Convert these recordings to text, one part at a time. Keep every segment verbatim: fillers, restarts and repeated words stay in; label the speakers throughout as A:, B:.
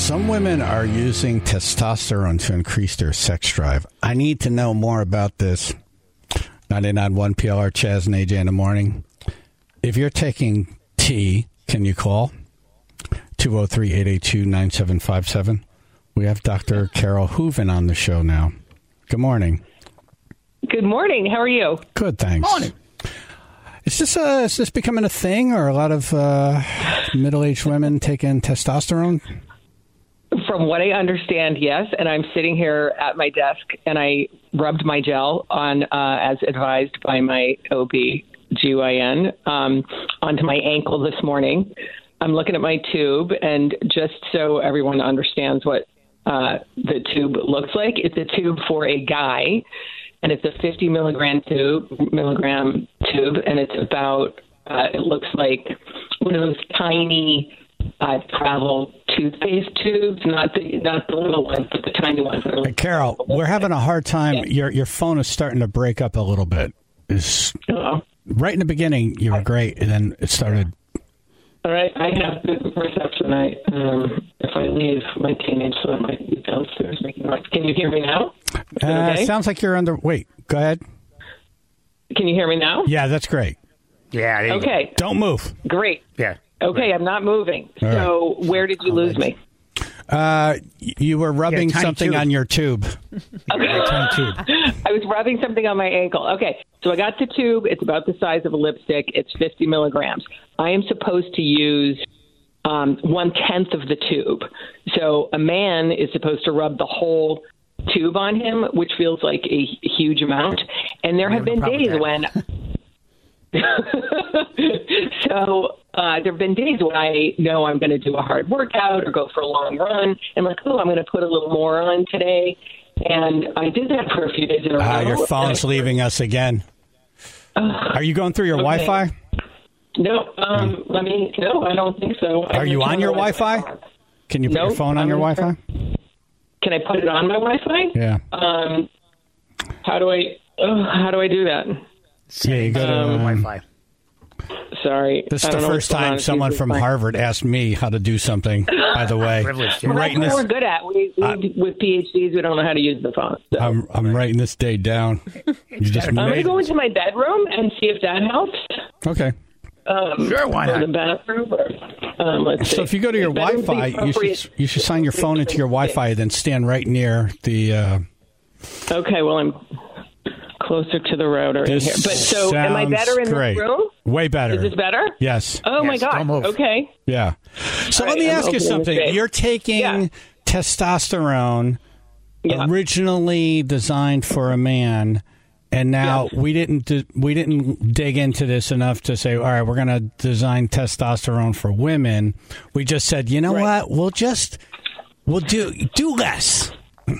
A: Some women are using testosterone to increase their sex drive. I need to know more about this. ninety-nine point one P L R, Chaz and A J in the morning. If you're taking T, can you call two oh three, eight eight two, nine seven five seven? We have Doctor Carol Hooven on the show now. Good morning.
B: Good morning. How are you?
A: Good, thanks.
C: Morning.
A: Is this, uh, is this becoming a thing, or a lot of uh, middle-aged women taking testosterone?
B: From what I understand, yes. And I'm sitting here at my desk, and I rubbed my gel on, uh, as advised by my O B G Y N, um, onto my ankle this morning. I'm looking at my tube, and just so everyone understands what uh, the tube looks like, it's a tube for a guy, and it's a fifty milligram tube, milligram tube, and it's about, uh, it looks like one of those tiny uh, travel toothpaste tubes, not the not the little ones, but the tiny ones. That are
A: Hey, Carol, we're having a hard time. Yeah. Your your phone is starting to break up a little bit. Is right in the beginning, you were great, and then it started.
B: All right, I have good reception. I um, if I leave my teenage son might be downstairs making noise. Can you hear me now?
A: Uh,
B: okay?
A: Sounds like you're under. Wait, go ahead.
B: Can you hear me now?
A: Yeah, that's great.
C: Yeah. there you
B: Okay.
C: go.
A: Don't move.
B: Great.
C: Yeah.
B: Okay, I'm not moving.
A: All
B: so where did you lose me?
A: Uh, you were rubbing
C: Yeah, tiny
A: something
C: tube.
A: on your tube.
C: Very tiny tube.
B: I was rubbing something on my ankle. Okay, so I got the tube. It's about the size of a lipstick. It's fifty milligrams. I am supposed to use um, one-tenth of the tube. So a man is supposed to rub the whole tube on him, which feels like a huge amount. And there have been days when... so uh, there have been days when I know I'm going to do a hard workout or go for a long run. I'm like, oh, I'm going to put a little more on today. And I did that for a few days in a row.
A: Ah, your phone's leaving us again.
B: Uh,
A: Are you going through your
B: okay.
A: Wi-Fi?
B: No, um, let me, no, I don't think so.
A: Are you on your Wi-Fi? Can you put
B: Nope,
A: your phone on
B: I'm
A: your
B: in-
A: Wi-Fi?
B: Can I put it on my Wi-Fi?
A: Yeah.
B: Um, how do I, oh, how do I do that?
A: Yeah, you go to,
B: Um,
A: um,
C: Wi-Fi.
B: Sorry.
A: This is
B: I
A: the
B: don't know
A: first
B: what's going on.
A: time
B: It's
A: someone
B: usually
A: from
B: fine.
A: Harvard asked me how to do something, by the way.
C: Privileged,
A: I'm
C: yeah.
B: That's
A: writing
B: what
A: this,
B: we're good at. We, we
A: Uh,
B: with PhDs, we don't know how to use the phone. So.
A: I'm, I'm writing this day down. You just
B: I'm going to
A: made
B: go into my bedroom and see if that helps.
A: Okay.
B: Um,
C: Sure, why
B: or
C: not?
B: the bathroom. Or, um, let's
A: So
B: see.
A: if you go to your
B: Better be
A: Wi-Fi, you
B: appropriate.
A: should you should sign your phone into your Wi-Fi, then stand right near the. Uh,
B: Okay, well, I'm closer to the router in
A: this
B: here. But so, am I
A: sounds
B: better in
A: great.
B: this room?
A: Way better.
B: Is this better?
A: Yes.
B: Oh, my
C: Yes,
B: God.
C: don't move.
B: Okay.
A: Yeah. So
B: All
A: let
B: right,
A: me
B: I'm
A: ask you
B: opening the
A: something.
B: safe.
A: You're taking
B: Yeah.
A: testosterone,
B: Yeah.
A: originally designed for a man, and now
B: Yes.
A: we didn't di- we didn't dig into this enough to say, all right, we're going to design testosterone for women. We just said, you know
B: Right.
A: what? We'll just we'll do do less.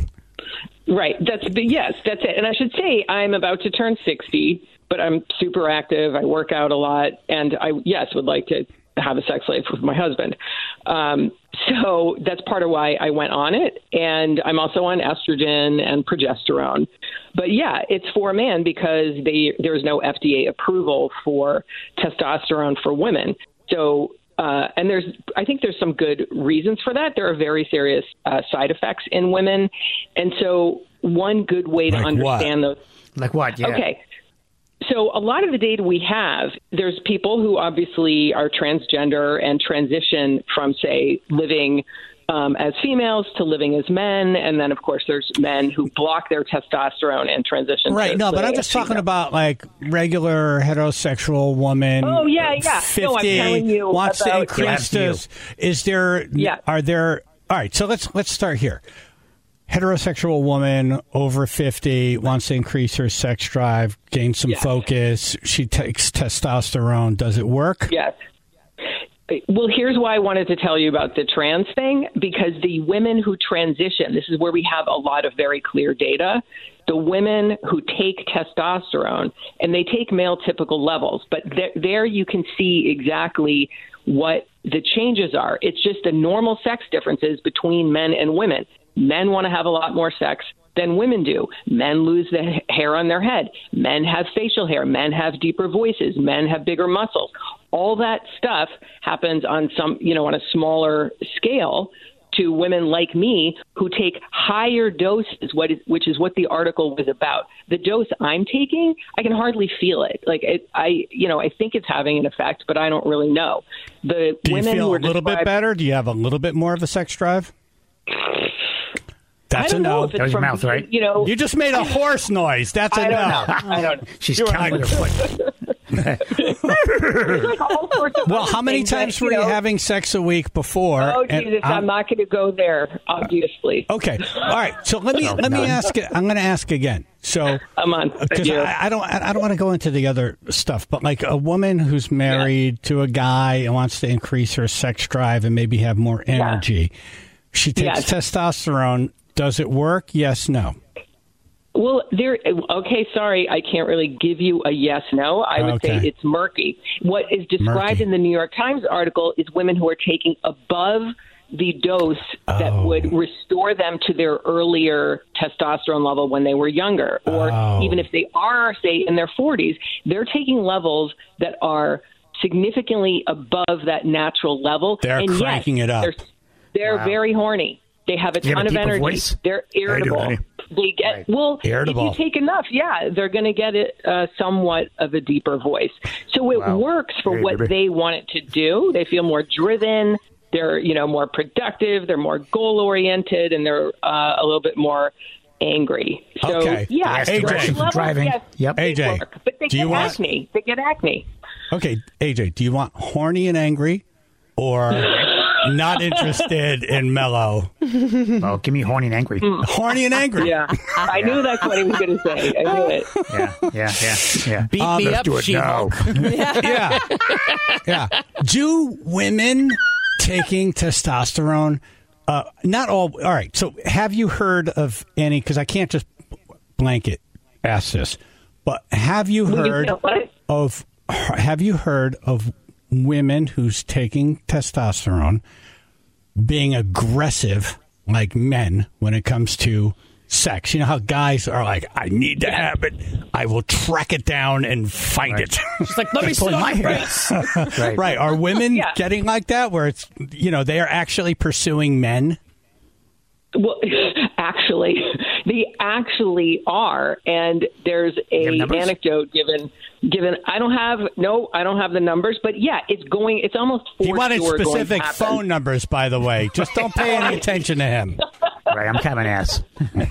B: Right. That's yes, that's it. And I should say I'm about to turn sixty, but I'm super active. I work out a lot, and I yes would like to have a sex life with my husband. Um, so that's part of why I went on it. And I'm also on estrogen and progesterone. But yeah, it's for a man because they there's no F D A approval for testosterone for women. So. Uh, and there's, I think there's some good reasons for that. There are very serious uh, side effects in women. And so one good way to
A: Like
B: understand those.
C: Like what? Yeah.
B: Okay. So a lot of the data we have, there's people who obviously are transgender and transition from, say, living um, as females to living as men. And then, of course, there's men who block their testosterone and transition.
A: Right.
B: to
A: No, but
B: living
A: I'm
B: as
A: just talking
B: females.
A: about like regular heterosexual woman.
B: Oh, yeah, yeah.
A: fifty,
B: No, I'm telling you
A: wants to
B: about-
A: increase
C: Yeah.
A: this. Is there,
B: Yeah.
A: are there, all right, so let's, let's start here. Heterosexual woman over fifty wants to increase her sex drive, gain some
B: Yes.
A: focus. She takes testosterone. Does it work?
B: Yes. Well, here's why I wanted to tell you about the trans thing, because the women who transition, this is where we have a lot of very clear data. The women who take testosterone, and they take male typical levels, but there, there you can see exactly what the changes are. It's just the normal sex differences between men and women. Men want to have a lot more sex than women do. Men lose the hair on their head. Men have facial hair. Men have deeper voices. Men have bigger muscles. All that stuff happens on some, you know, on a smaller scale to women like me who take higher doses, what is, which is what the article was about. The dose I'm taking, I can hardly feel it. Like it, I, you know, I think it's having an effect, but I don't really know. The
A: Do you
B: women
A: feel
B: who
A: a
B: are
A: little bit better? Do you have a little bit more of a sex drive? That's
B: I don't
A: a no.
B: know if it's
C: That was your
B: from,
C: mouth, right?
B: You know,
A: You just made a horse noise. That's a
B: I don't
A: no.
B: know. I don't know.
C: She's
A: You're
C: counting with her foot.
B: There's like all sorts of
A: Well,
B: other
A: how many
B: things
A: times
B: that,
A: were
B: you
A: you
B: know,
A: having sex a week before?
B: Oh
A: And
B: Jesus,
A: I'm-
B: I'm not going to go there. Obviously,
A: Okay. All right. So let me
C: No,
A: let me
C: none.
A: ask it. I'm going to ask again. So
B: I'm on.
A: because
B: Yeah.
A: I, I don't I don't want to go into the other stuff, but like a woman who's married to a guy and wants to increase her sex drive and maybe have more energy, she takes
B: Yes.
A: testosterone. Does it work? Yes. No.
B: Well, there. Okay, sorry, I can't really give you a yes, no. I would
A: Okay.
B: say it's murky. What is described
A: Murky.
B: in the New York Times article is women who are taking above the dose that
A: Oh.
B: would restore them to their earlier testosterone level when they were younger, or
A: Oh.
B: even if they are, say, in their forties, they're taking levels that are significantly above that natural level.
A: They're
B: and yes,
A: cranking it up.
B: They're, they're
C: Wow.
B: very horny. They have a
C: you have
B: ton
C: a
B: of
C: deeper
B: energy.
C: voice?
B: They're irritable.
C: honey?
B: They get
C: Right.
B: well.
A: Irritable.
B: If you take enough, yeah, they're going to get it uh, somewhat of a deeper voice. So it
C: Wow.
B: works for
C: Hey,
B: what
C: baby.
B: they want it to do. They feel more driven. They're you know more productive. They're more goal oriented, and they're uh, a little bit more angry. So
A: Okay.
B: yeah,
C: Yes,
B: those
C: direction
B: levels,
C: from driving.
B: yes,
C: Yep.
B: they
A: A J,
B: work. But they
A: do
B: get
A: you want-
B: acne. They get acne.
A: Okay, A J, do you want horny and angry or not interested in mellow?
C: Oh, give me horny and angry.
A: Horny and angry.
B: Yeah, I knew that's what he was going to say. I knew it.
C: Yeah, yeah, yeah, yeah.
D: Beat
A: Um,
D: me
C: Let's
D: up,
C: do it now.
D: She-Hulk.
A: Yeah. Yeah. Do women taking testosterone, uh, not all, all right. So have you heard of any, because I can't just blanket ask this, but have you
B: Well, you
A: heard
B: know what?
A: of, have you heard of women who's taking testosterone being aggressive like men when it comes to sex? You know how guys are like, I need to have it. I will track it down and find it.
D: She's like, let me sit
C: pulling
D: on
C: my
D: your
C: hair.
D: face.
C: Right.
A: Right. Are women
B: Yeah.
A: getting like that where it's, you know, they are actually pursuing men?
B: Well, actually, they actually are, and there's
C: You have
B: a
C: numbers?
B: anecdote given. Given, I don't have no, I don't have the numbers, but yeah, it's going. It's almost for
A: He wanted
B: sure going to
A: specific
B: happen.
A: phone numbers, by the way. Just don't pay any attention to him.
C: Right, I'm kind of an ass.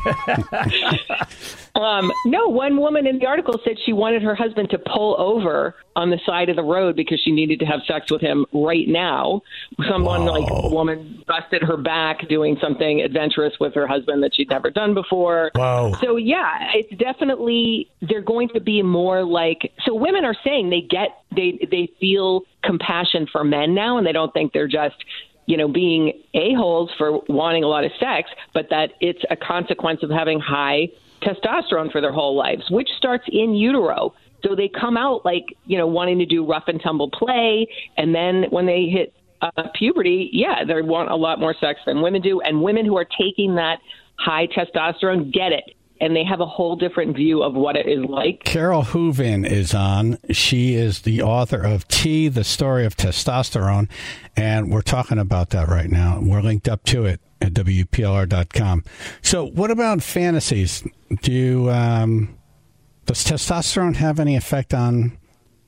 B: Um, no, one woman in the article said she wanted her husband to pull over on the side of the road because she needed to have sex with him right now. Someone
A: Whoa.
B: like a woman busted her back doing something adventurous with her husband that she'd never done before.
A: Whoa.
B: So yeah, it's definitely they're going to be more like so women are saying they get they they feel compassion for men now and they don't think they're just you know, being a-holes for wanting a lot of sex, but that it's a consequence of having high testosterone for their whole lives, which starts in utero. So they come out like, you know, wanting to do rough and tumble play. And then when they hit uh, puberty, yeah, they want a lot more sex than women do. And women who are taking that high testosterone get it. And they have a whole different view of what it is like.
A: Carol Hooven is on. She is the author of T, The Story of Testosterone, and we're talking about that right now. We're linked up to it at W P L R dot com. So what about fantasies? Do you, um, does testosterone have any effect on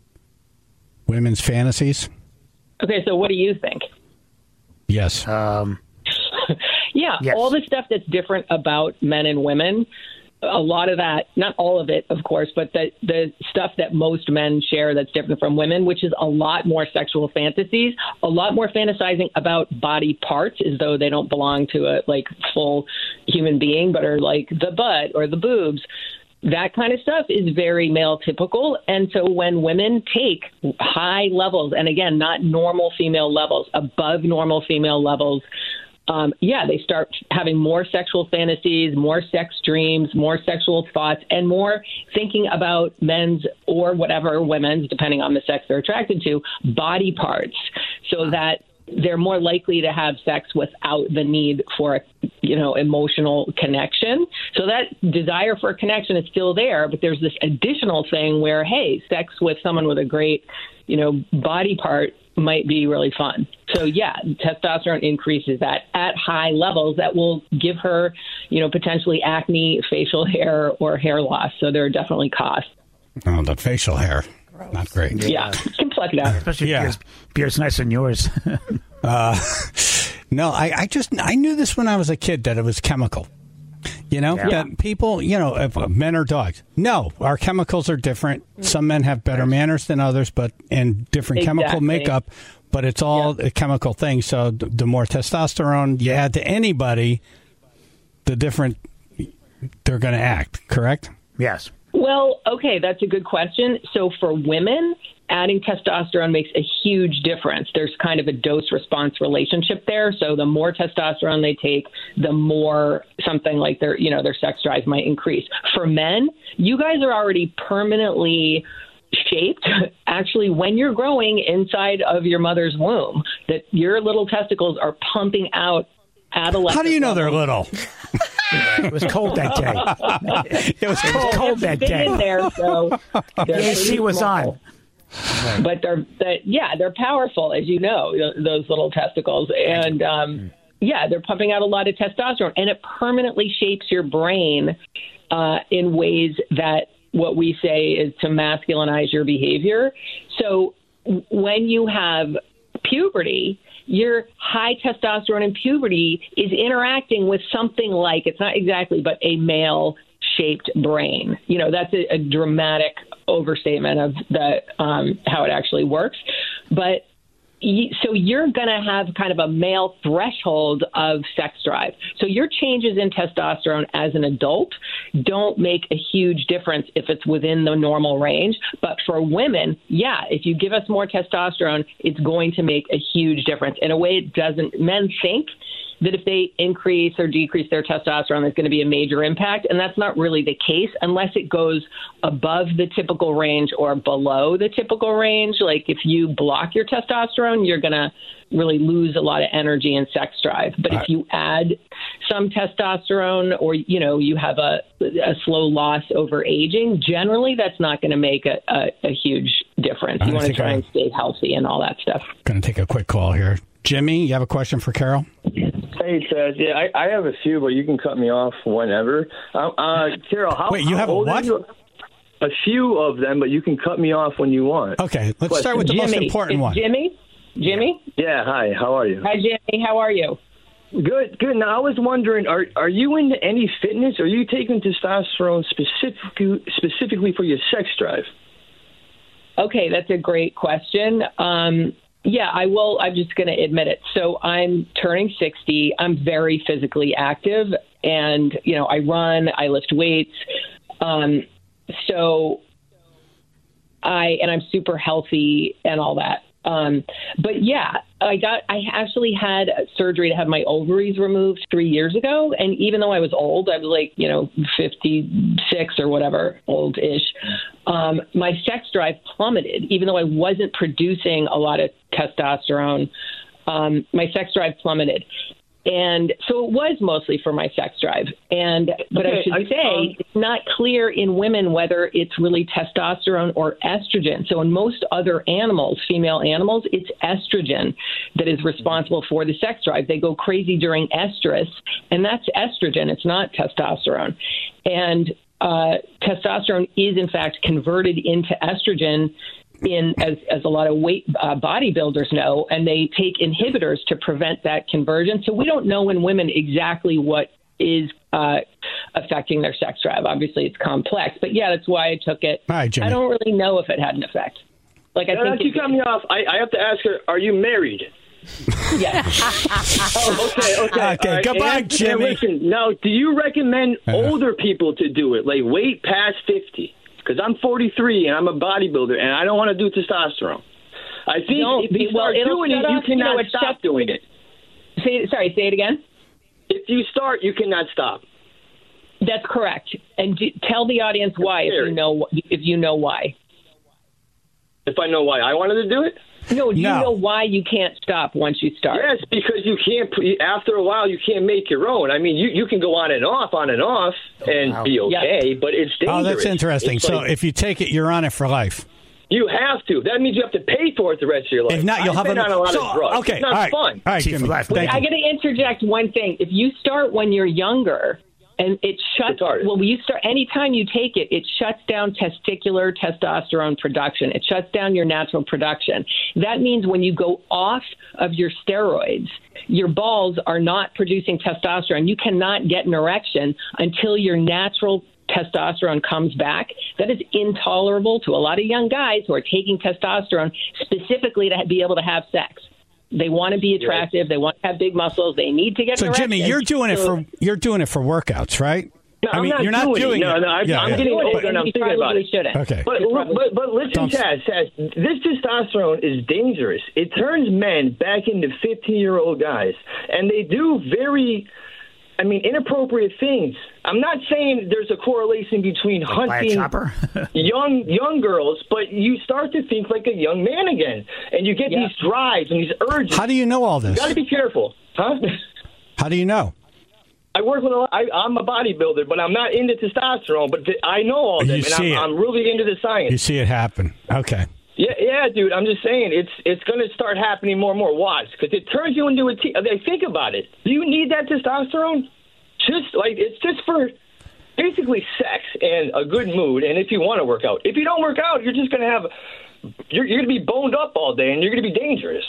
A: women's fantasies?
B: Okay, so what do you think?
A: Yes.
C: Um,
B: Yeah,
C: Yes.
B: all the stuff that's different about men and women, a lot of that, not all of it, of course, but the, the stuff that most men share that's different from women, which is a lot more sexual fantasies, a lot more fantasizing about body parts as though they don't belong to a like full human being, but are like the butt or the boobs. That kind of stuff is very male typical. And so when women take high levels, and again, not normal female levels, above normal female levels, Um, yeah, they start having more sexual fantasies, more sex dreams, more sexual thoughts, and more thinking about men's or whatever women's, depending on the sex they're attracted to, body parts, so that they're more likely to have sex without the need for a, you know, emotional connection. So that desire for a connection is still there, but there's this additional thing where, hey, sex with someone with a great, you know, body part might be really fun. So, yeah, testosterone increases that at high levels that will give her, you know, potentially acne, facial hair, or hair loss. So there are definitely costs.
A: Oh, the facial hair. Gross. Not great.
B: Yeah, you can pluck it out.
C: Especially
A: yeah.
C: if beard's, beard's nicer than yours.
A: uh, no, I, I just, I knew this when I was a kid that it was chemical. You know,
C: yeah.
A: that people, you know, if, uh, men or dogs. No, our chemicals are different. Some men have better manners than others, but and different
B: exactly.
A: chemical makeup. But it's all yeah. a chemical thing. So the, the more testosterone you add to anybody, the different they're going to act. Correct?
C: Yes.
B: Well, okay, that's a good question. So for women, adding testosterone makes a huge difference. There's kind of a dose-response relationship there. So the more testosterone they take, the more something like their, you know, their sex drive might increase. For men, you guys are already permanently shaped. Actually, when you're growing inside of your mother's womb, that your little testicles are pumping out adolescent.
A: How do you know
B: levels.
A: They're little?
C: It was cold that day.
A: It was cold,
C: cold that day.
B: In there, so
C: the A C was on.
B: But they're, they, yeah, they're powerful, as you know, those little testicles. And, um, yeah, they're pumping out a lot of testosterone. And it permanently shapes your brain uh, in ways that what we say is to masculinize your behavior. So when you have puberty, your high testosterone in puberty is interacting with something like, it's not exactly, but a male-shaped brain. You know, that's a, a dramatic overstatement of the um, how it actually works. But y- so you're going to have kind of a male threshold of sex drive. So your changes in testosterone as an adult don't make a huge difference if it's within the normal range. But for women, yeah, if you give us more testosterone, it's going to make a huge difference. In a way, it doesn't. Men think that if they increase or decrease their testosterone, there's going to be a major impact. And that's not really the case unless it goes above the typical range or below the typical range. Like if you block your testosterone, you're going to really lose a lot of energy and sex drive. But if you add some testosterone or, you know, you have a, a slow loss over aging, generally that's not going to make a, a, a huge difference. You want to try I... and stay healthy and all that stuff.
A: Going to take a quick call here. Jimmy, you have a question for Carol?
D: Hey, Chad. Yeah, I, I have a few, but you can cut me off whenever. Uh, uh, Carol, how,
A: Wait, you have
D: how
A: a
D: old
A: what?
D: Are you? A few of them, but you can cut me off when you want.
A: Okay, let's Question. start with the
B: Jimmy,
A: most important one.
B: Jimmy? Jimmy?
D: Yeah, hi. How are you?
B: Hi, Jimmy. How are you?
D: Good, good. Now, I was wondering, are are you into any fitness? Or are you taking testosterone specifically, specifically for your sex drive?
B: Okay, that's a great question. Um, yeah, I will. I'm just going to admit it. So I'm turning sixty. I'm very physically active. And, you know, I run, I lift weights. Um, so I, and I'm super healthy and all that. Um, but yeah, I got, I actually had surgery to have my ovaries removed three years ago. And even though I was old, I was like, you know, fifty-six or whatever, old-ish, um, my sex drive plummeted, even though I wasn't producing a lot of testosterone. Um, my sex drive plummeted. And so it was mostly for my sex drive. And but okay, I should I, say um, it's not clear in women whether it's really testosterone or estrogen. So in most other animals, female animals, it's estrogen that is responsible for the sex drive. They go crazy during estrus, and that's estrogen. It's not testosterone. And uh, testosterone is, in fact, converted into estrogen in as, as a lot of weight uh, bodybuilders know, and they take inhibitors to prevent that conversion. So we don't know in women exactly what is uh, affecting their sex drive. Obviously, it's complex, but yeah, that's why I took it.
A: All right, Jimmy.
B: I don't really know if it had an effect. Like I
D: no,
B: think
D: no, you cut me off. I, I have to ask her: are you married?
B: Yeah.
D: oh, okay, okay.
A: Okay,
D: right.
A: goodbye,
D: and,
A: Jimmy.
D: And listen, now, do you recommend
A: uh-huh.
D: older people to do it, like weight past fifty? Because I'm forty-three and I'm a bodybuilder and I don't want to do testosterone. I think
B: no,
D: if you
B: well,
D: start doing it, you cannot you know, stop just, doing it.
B: Say, sorry, say it again.
D: If you start, you cannot stop.
B: That's correct. And do, tell the audience why, if you know if you know why.
D: If I know why I wanted to do it?
B: No, do
A: no.
B: you know why you can't stop once you start?
D: Yes, because you can't. After a while, you can't make your own. I mean, you, you can go on and off, on and off, and wow. be okay, yep. but it's dangerous.
A: Oh, that's interesting.
D: It's
A: so
D: like,
A: if you take it, you're on it for life.
D: You have to. That means you have to pay for it the rest of your life.
A: If not, you'll
D: I've
A: have
D: been
A: a,
D: on a lot
A: so,
D: of drugs.
A: Okay,
D: it's not
A: all right,
D: fun.
A: all right,
C: Chief
A: Jimmy.
C: left.
A: Thank
B: I
A: you.
B: got to interject one thing. If you start when you're younger, and it shuts, well, you start anytime you take it, it shuts down testicular testosterone production. It shuts down your natural production. That means when you go off of your steroids, your balls are not producing testosterone. You cannot get an erection until your natural testosterone comes back. That is intolerable to a lot of young guys who are taking testosterone specifically to be able to have sex. They want to be attractive. They want to have big muscles. They need to get.
A: So,
B: an
A: Jimmy,
B: erection.
A: you're doing it
B: So-
A: for you're doing it for workouts, right?
D: No,
A: I
D: I'm
A: mean,
D: not
A: you're not
D: doing,
A: doing
D: it. No,
A: it.
D: no, I'm,
A: Yeah,
D: I'm
A: yeah.
D: getting
B: doing it,
D: older and I'm
B: you
D: thinking about
B: probably
D: it.
B: shouldn't.
A: Okay.
D: But,
B: You probably-
D: but, but listen,
A: Don't-
D: Chaz, Chaz, this testosterone is dangerous. It turns men back into fifteen-year-old guys, and they do very, I mean, inappropriate things. I'm not saying there's a correlation between
C: Buy a
D: hunting
C: chopper?
D: young young girls, but you start to think like a young man again, and you get
B: Yeah.
D: these drives and these urges.
A: How do you know all this?
D: You got to be careful, huh?
A: How do you know?
D: I work with a lot. I, I'm a bodybuilder, but I'm not into testosterone. But th- I know all
A: You
D: them, and
A: see
D: I'm,
A: it.
D: I'm really into the science.
A: You see it happen. Okay.
D: Yeah, yeah, dude. I'm just saying it's it's going to start happening more and more. Watch, because it turns you into a. T- I mean, think about it. Do you need that testosterone? Just like it's just for basically sex and a good mood, and if you want to work out. If you don't work out, you're just going to have. You're, you're going to be boned up all day, and you're going to be dangerous.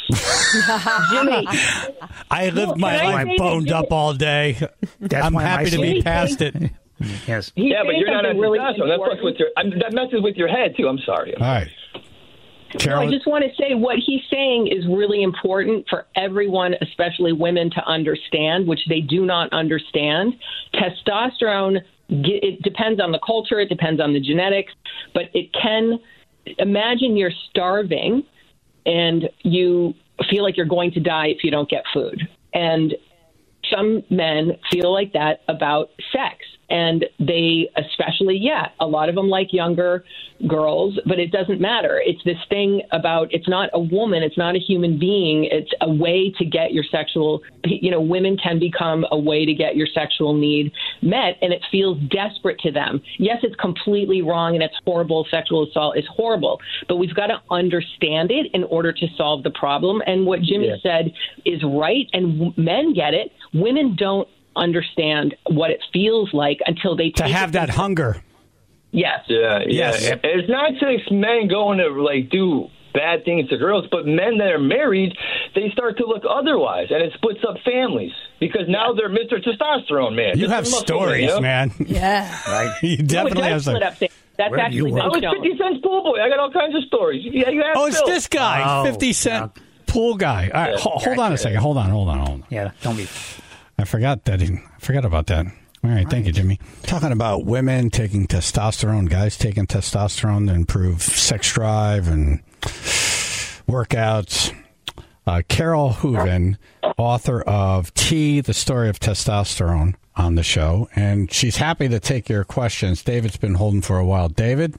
B: Jimmy,
A: I lived my
B: can I
A: life
B: say
A: boned
B: that
A: up all day.
C: That's
A: I'm
C: one of my
A: happy to be
C: solutions.
A: past it.
C: Yes.
B: he's
D: Yeah, but
B: saying
D: you're not on
B: something really
D: testosterone. That fucks
B: important.
D: with your. I mean, that messes with your head too. I'm sorry.
A: All right.
B: No,
A: Carol,
B: I just want to say what he's saying is really important for everyone, especially women, to understand, which they do not understand. Testosterone, it depends on the culture, it depends on the genetics, but it can, imagine you're starving and you feel like you're going to die if you don't get food. And some men feel like that about sex. And they especially, yeah, a lot of them like younger girls, but it doesn't matter. It's this thing about it's not a woman, it's not a human being. It's a way to get your sexual, you know, women can become a way to get your sexual need met, and it feels desperate to them. Yes, it's completely wrong and it's horrible. Sexual assault is horrible, but we've got to understand it in order to solve the problem. And what Jimmy
D: Yeah.
B: said is right, and w- men get it. Women don't understand what it feels like until they
A: to
B: take
A: have
B: it.
A: that hunger.
B: Yes.
D: Yeah, yeah.
A: Yes.
D: And it's not just men going to like do bad things to girls, but men that are married, they start to look otherwise, and it splits up families because now they're Mister Testosterone Man.
A: You
D: Mister
A: have
D: Muscle
A: stories,
D: you know?
A: man.
C: Yeah. Right.
A: You
B: No, it
A: definitely have
B: does
A: some.
B: split up things. That's
C: Where do
B: actually
C: you
D: I
C: work?
B: been
D: was
B: shown.
D: fifty Cent's pool boy. I got all kinds of stories. Yeah, you have
A: Oh, it's
D: Phil.
A: this guy,
C: Oh,
A: fifty Cent
C: yeah.
A: pool guy. All right,
D: Yeah.
A: ho- hold on a second. Hold on, hold on, hold on.
C: Yeah. Don't be.
A: I forgot that. He, I forgot about that. All right, thank you, Jimmy. Talking about women taking testosterone, guys taking testosterone to improve sex drive and workouts. Uh, Carol Hooven, author of T, The Story of Testosterone, on the show, and she's happy to take your questions. David's been holding for a while. David?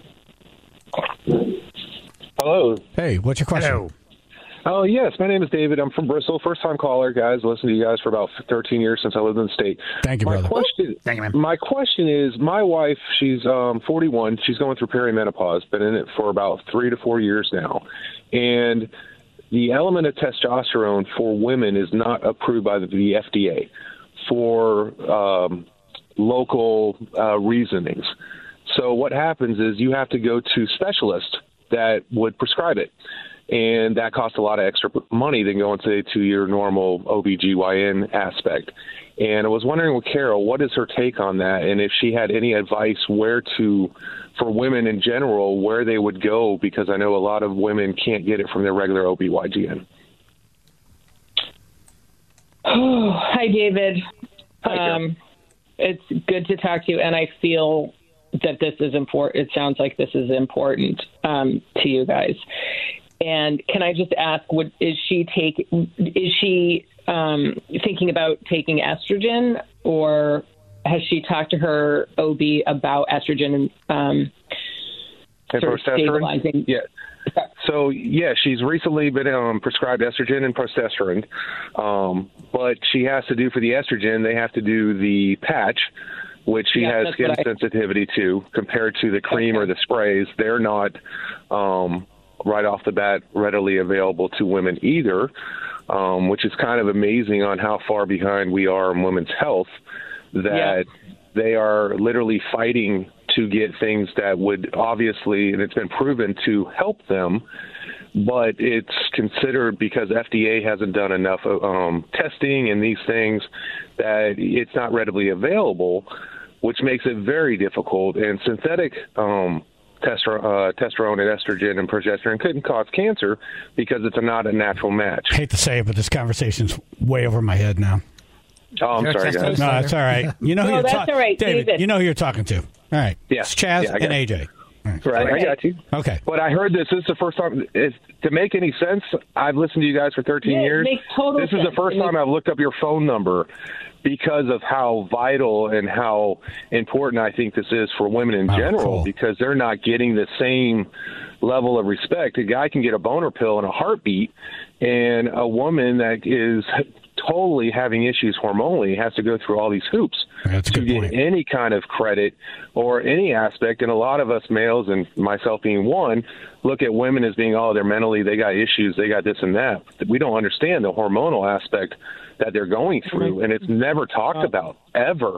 E: Hello.
A: Hey, what's your question?
C: Hello.
E: Oh, yes. My name is David. I'm from Bristol. First time caller, guys. Listened to you guys for about thirteen years since I lived in the state.
A: Thank you,
E: my
A: brother.
E: Question,
C: Thank you, man.
E: my question is, my wife, she's um, forty-one. She's going through perimenopause. Been in it for about three to four years now. And the element of testosterone for women is not approved by the, the F D A for um, local uh, reasonings. So what happens is you have to go to specialists that would prescribe it. And that costs a lot of extra money than going to, to your normal O B G Y N aspect. And I was wondering with Carol, what is her take on that? And if she had any advice where to, for women in general, where they would go, because I know a lot of women can't get it from their regular O B G Y N.
B: Oh, hi, David.
E: Hi, Carol.
B: Um, it's good to talk to you, and I feel that this is important. It sounds like this is important um, to you guys. And can I just ask, would, is she take, is she um, thinking about taking estrogen, or has she talked to her O B about estrogen and um,
E: And
B: sort of
E: progesterone?
B: stabilizing?
E: Yeah. So, yeah, she's recently been um, prescribed estrogen and progesterone. Um, but she has to do for the estrogen, they have to do the patch which she
B: Yeah,
E: has
B: that's
E: skin
B: what I-
E: sensitivity to, compared to the cream
B: Okay.
E: or the sprays. They're not um, right off the bat readily available to women either, um, which is kind of amazing on how far behind we are in women's health, that
B: Yeah.
E: they are literally fighting to get things that would obviously, and it's been proven to help them, but it's considered, because F D A hasn't done enough um, testing and these things, that it's not readily available, which makes it very difficult. And synthetic um, testero- uh, testosterone and estrogen and progesterone couldn't cause cancer because it's not a natural match.
A: Hate to say it, but this conversation's way over my head now.
E: Oh, I'm
C: You're
E: sorry,
C: a
E: guys.
A: No, that's all right. You know who
B: No,
A: you're
B: that's
A: talking
B: all right,
A: David,
B: David.
A: you know who you're talking to. All right.
E: Yeah.
A: It's Chaz
E: Yeah, I got
A: and
E: it.
A: A J. All right.
E: Right, I got you.
A: Okay.
E: But I heard this. This is the first time. If, to make any sense, I've listened to you guys for thirteen
B: Yeah, it
E: years.
B: makes total
E: this is the
B: sense.
E: first
B: It
E: time
B: makes-
E: I've looked up your phone number because of how vital and how important I think this is for women in
A: Oh,
E: general,
A: cool.
E: because they're not getting the same level of respect. A guy can get a boner pill in a heartbeat, and a woman that is totally having issues hormonally has to go through all these hoops
A: That's a
E: to
A: good
E: get
A: point.
E: any kind of credit or any aspect. And a lot of us males, and myself being one, look at women as being, oh, they're mentally, they got issues, they got this and that. We don't understand the hormonal aspect that they're going through, and it's never talked about, ever.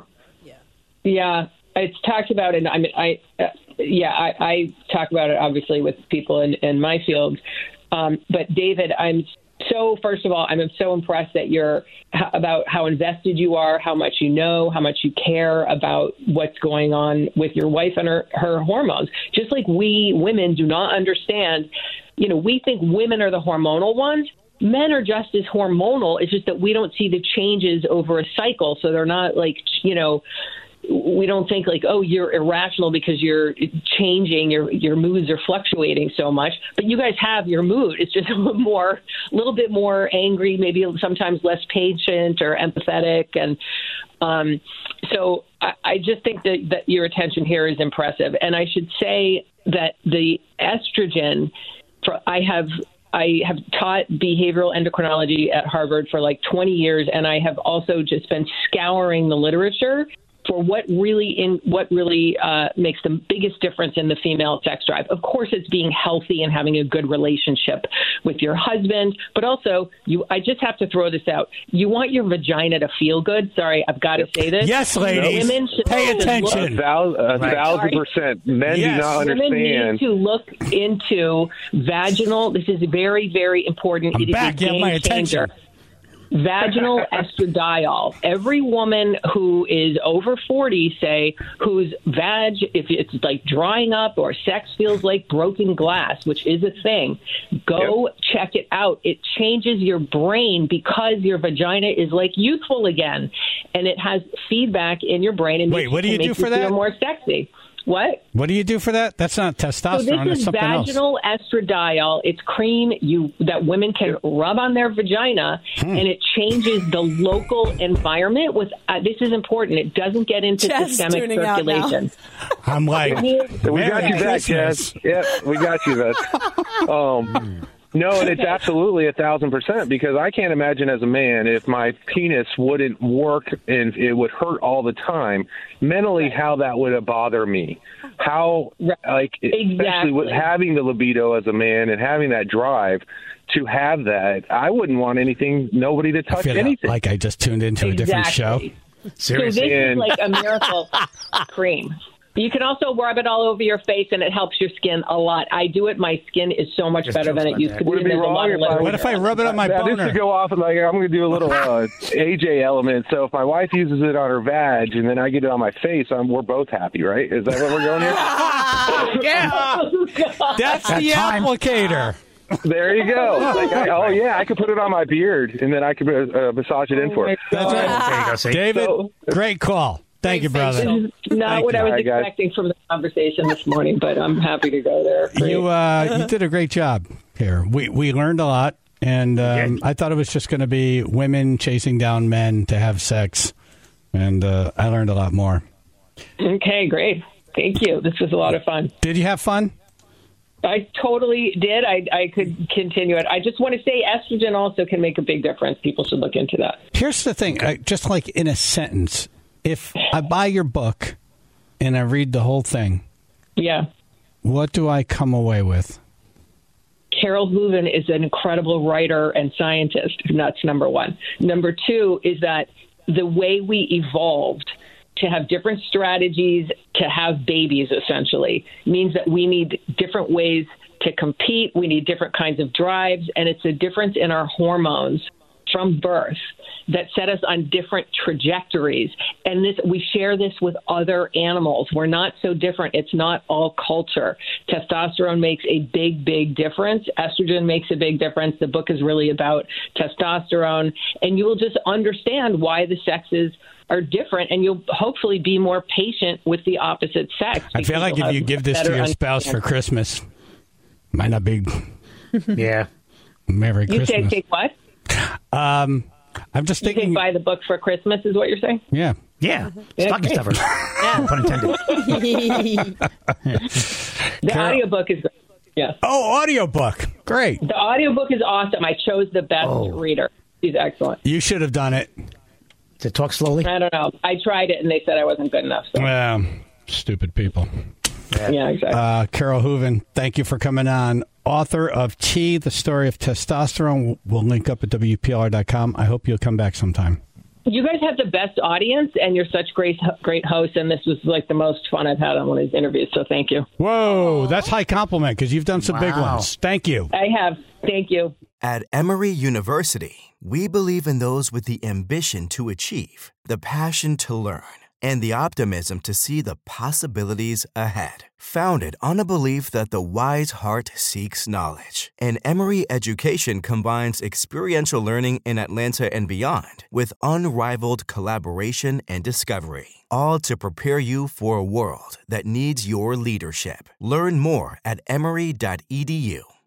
B: Yeah, it's talked about, and I mean, I, uh, yeah, I, I talk about it obviously with people in, in my field. Um, but David, I'm so, first of all, I'm so impressed that you're about how invested you are, how much you know, how much you care about what's going on with your wife and her, her hormones. Just like we women do not understand, you know, we think women are the hormonal ones. Men are just as hormonal. It's just that we don't see the changes over a cycle. So they're not like, you know, we don't think like, oh, you're irrational because you're changing, your your moods are fluctuating so much. But you guys have your mood. It's just a little more, a little bit more angry, maybe sometimes less patient or empathetic. And um, so I, I just think that, that your attention here is impressive. And I should say that the estrogen, for I have I have taught behavioral endocrinology at Harvard for like twenty years, and I have also just been scouring the literature for what really in what really uh, makes the biggest difference in the female sex drive. Of course, it's being healthy and having a good relationship with your husband, but also you. I just have to throw this out. You want your vagina to feel good. Sorry, I've got to say this.
A: Yes, ladies.
B: Women should-
A: Pay
B: should
A: attention.
E: A thousand, a
C: Right.
E: thousand
B: Sorry.
E: percent. Men
A: Yes.
E: do not
B: Women
E: understand.
B: need to look into vaginal. This is very, very important.
A: I'm
B: It is
A: back.
B: a
A: You have my
B: game changer.
A: attention.
B: Vaginal estradiol. Every woman who is over forty, say, whose vag, if it's like drying up or sex feels like broken glass, which is a thing, go check it out. It changes your brain because your vagina is like youthful again, and it has feedback in your brain. And
A: Wait,
B: makes,
A: what do you
B: can
A: do
B: make
A: for that?
B: Feel more sexy. What?
A: What do you do for that? That's not
B: So
A: testosterone.
B: this
A: That's
B: is
A: something else.
B: vaginal estradiol. It's cream you that women can rub on their vagina,
A: Hmm.
B: and it changes the local environment. With uh, this is important. It doesn't get into
F: Just
B: systemic
F: tuning out now.
B: circulation.
A: I'm like,
E: We got
A: Merry
E: you back,
A: Christmas.
E: Jess. Yep, we got you, Beth. Um, no, and it's absolutely a thousand percent, because I can't imagine as a man if my penis wouldn't work and it would hurt all the time. Mentally, how that would bother me. How, like, especially with
B: Exactly.
E: having the libido as a man and having that drive to have that, I wouldn't want anything, nobody to
A: I
E: touch
A: feel
E: anything.
A: like I just tuned into a different show.
B: Exactly. So
C: Seriously.
B: this is
E: And-
B: like a miracle cream. You can also rub it all over your face, and it helps your skin a lot. I do it. My skin is so much
C: Just
B: better
C: jokes
B: than it
C: about
B: used
C: that.
B: to be.
E: Would it be
B: There's a lot
E: wrong
B: of
E: if I-
B: literature
A: What if I rub it on my
E: Now, this
A: boner?
E: to go off, like I'm going to do a little uh, A J element. So if my wife uses it on her vag and then I get it on my face, I'm, we're both happy, right? Is that what we're going here?
A: That's
C: That
A: the
C: time-
A: applicator.
E: There you go. Like I, oh yeah, I could put it on my beard and then I could uh, massage it in for it.
A: That's right.
C: There you go. See?
A: David,
E: So-
A: great call. Thank you, brother.
B: This is not
A: Thank
B: what
A: you.
B: I was
E: All right, guys.
B: expecting from the conversation this morning, but I'm happy to go there.
A: You uh, you did a great job here. We we learned a lot, and um, I thought it was just going to be women chasing down men to have sex, and uh, I learned a lot more.
B: Okay, great. Thank you. This was a lot of fun.
A: Did you have fun?
B: I totally did. I, I could continue it. I just want to say estrogen also can make a big difference. People should look into that.
A: Here's the thing, uh, just like in a sentence, if I buy your book and I read the whole thing,
B: Yeah.
A: what do I come away with?
B: Carol Hooven is an incredible writer and scientist. That's number one. Number two is that the way we evolved to have different strategies to have babies, essentially, means that we need different ways to compete. We need different kinds of drives, and it's a difference in our hormones from birth that set us on different trajectories. And this, we share this with other animals. We're not so different. It's not all culture. Testosterone makes a big, big difference. Estrogen makes a big difference. The book is really about testosterone, and you will just understand why the sexes are different, and you'll hopefully be more patient with the opposite sex.
A: I feel like if you give this to your spouse for Christmas, might not be.
C: Yeah.
A: Merry
B: You
A: Christmas.
B: say take what?
A: Um, I'm just
B: You
A: thinking.
B: say buy the book for Christmas is what you're saying?
A: Yeah.
C: Yeah. Stocking stuffer.
B: Yeah.
C: Pun intended.
B: The
A: Carol-
B: audiobook is great. Yes.
A: Oh, audiobook. Great.
B: The audiobook is awesome. I chose the best
C: Oh.
B: reader. She's excellent.
A: You should have done it.
C: To talk slowly.
B: I don't know. I tried it, and they said I wasn't good enough. So.
A: Well, stupid people.
B: Yeah, exactly.
A: Uh, Carol Hooven, thank you for coming on. Author of T, The Story of Testosterone. We'll link up at W P L R dot com. I hope you'll come back sometime.
B: You guys have the best audience, and you're such great, great hosts, and this was like the most fun I've had on one of these interviews, so thank you.
A: Whoa, that's high compliment because you've done some big
C: Wow.
A: ones. Thank you.
B: I have. Thank you.
F: At Emory University, we believe in those with the ambition to achieve, the passion to learn, and the optimism to see the possibilities ahead. Founded on a belief that the wise heart seeks knowledge, and Emory education combines experiential learning in Atlanta and beyond with unrivaled collaboration and discovery, all to prepare you for a world that needs your leadership. Learn more at emory dot e d u.